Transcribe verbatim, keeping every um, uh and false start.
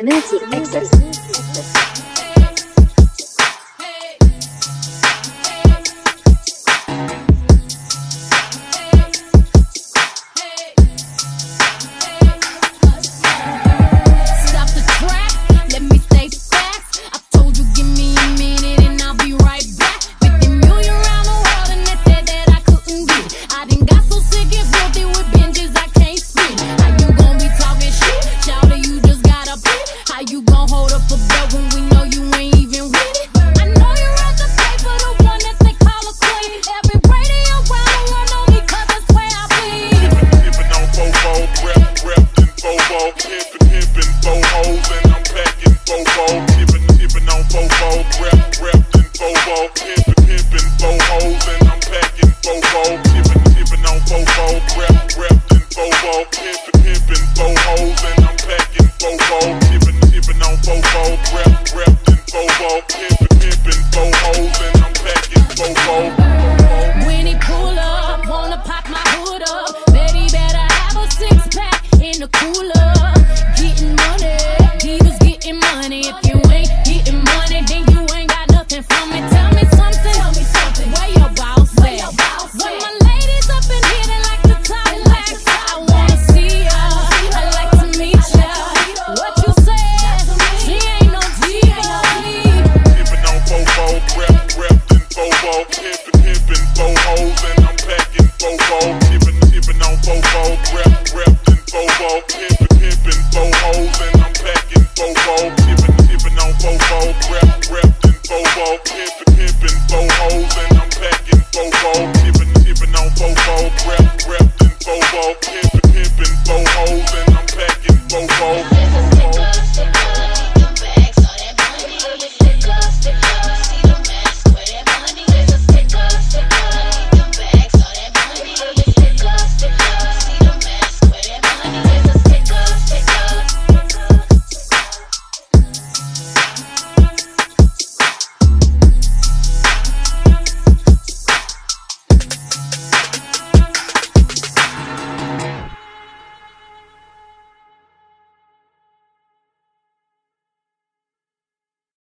Community Access. When he pull up, wanna pop my hood up. Bet he better have a six pack in the cooler. Getting money, divas getting money. If you ain't getting money, then you ain't got nothing from me. Tell me something, tell me something. Where your boss at? Where your boss at? When my ladies up in here, they like to talk back. I wanna see ya, I like to meet ya. What you say? She ain't no diva. Pimpin' on Fofo, rep, rep, and Fofo. Pimpin', pimpin', fo hoes, and I'm packing Fofo. Pimpin', pimpin' on Fofo, rep, rep, and Fofo. Pimpin', pimpin', fo hoes, and I'm packing Fofo. Pimpin', pimpin' on Fofo, rep, rep, and Fofo. Pimpin',